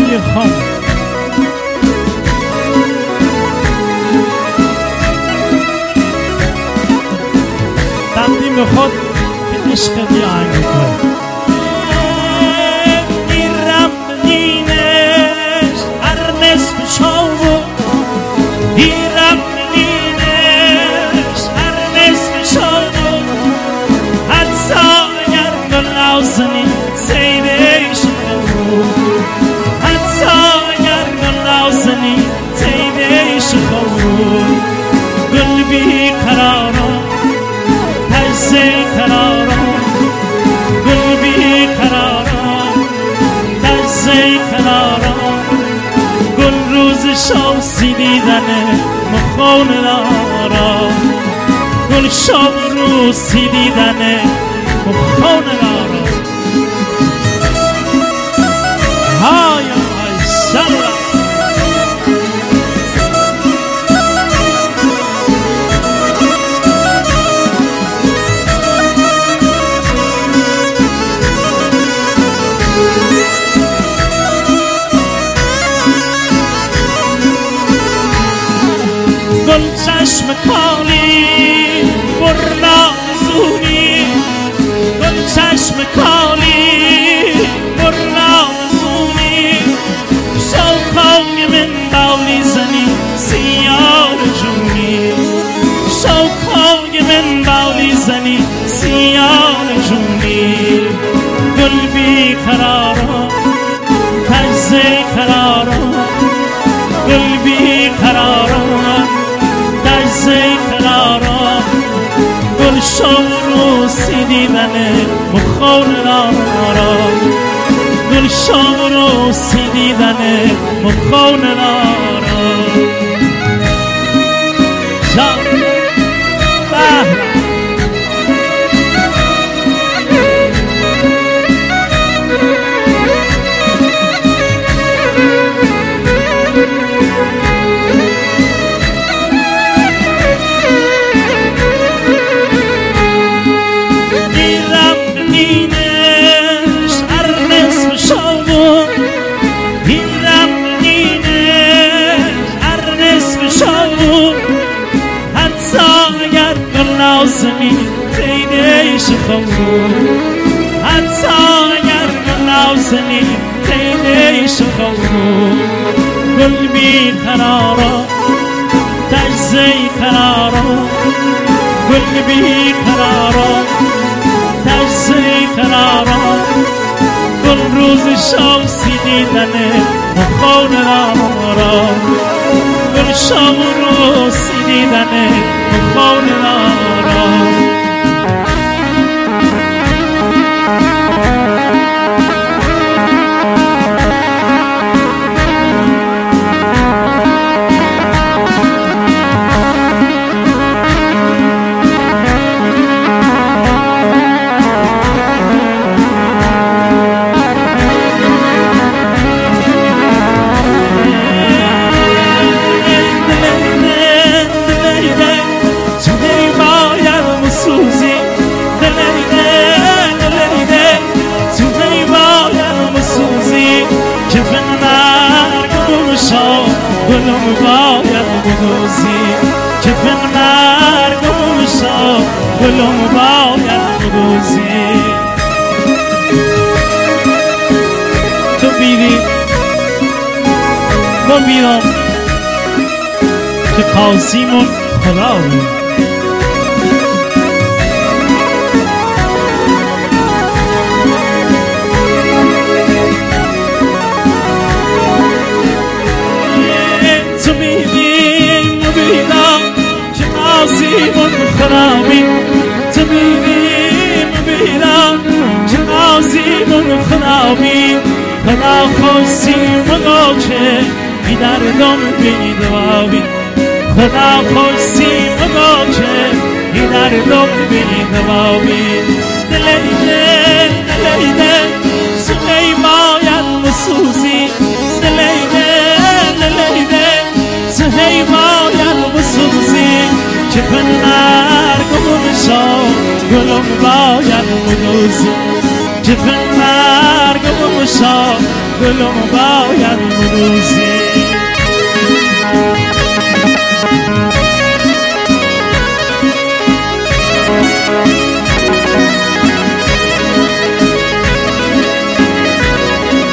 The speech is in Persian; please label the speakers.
Speaker 1: های خام تقدیم به خود که عشق دی آهنگ کنه. میرم بینش هر نصف شب میرم بینش هر نصف شب حتی اگر گلازنی سیدش خود حتی اگر گلازنی سیدش خود گل بی قرارم تجزی قرارم گل بی قرارم تجزی قرارم گل روز شمسی دیدنه مخون دارم گل شب روزی دیدنه مخون دارم های سلام گل چشم کالی برنازونی گل چشم کالی برنازونی شوخای من بالی زنی سیار جونی شوخای من بالی زنی سیار جونی گل بی قرارم تجزی قرارم گل بی قرارم تجزی قرارم گل شب روزی دیدنه مخون دارم گل شب روزی دیدنه مخون دارم جان نازنی تیدش خود حتی اگر نازنی تیدش خود گل بی قرارم تجزی قرارم گل بی قرارم تجزی قرارم گل روز شمسی دیدنه مخون دارم گل شب روزی دیدنه مخون دارم گلم باید بدوزی که مرگ موشا گلم باید بدوزی تو بیدی من بیدم که قاسیمون خدا بود قاسیمون خرابی تو بیدم که قاسیمون خرابی خدا خوشیمون که ای دردم بیدوابی خدا خوشیمون که ای دردم بیدوابی دلیده سوی باید مسوزی دلیده سوی باید مسوزی که پنر گمشا گلم باید بدوزی که پنر گمشا بگشا دلمو باید بروز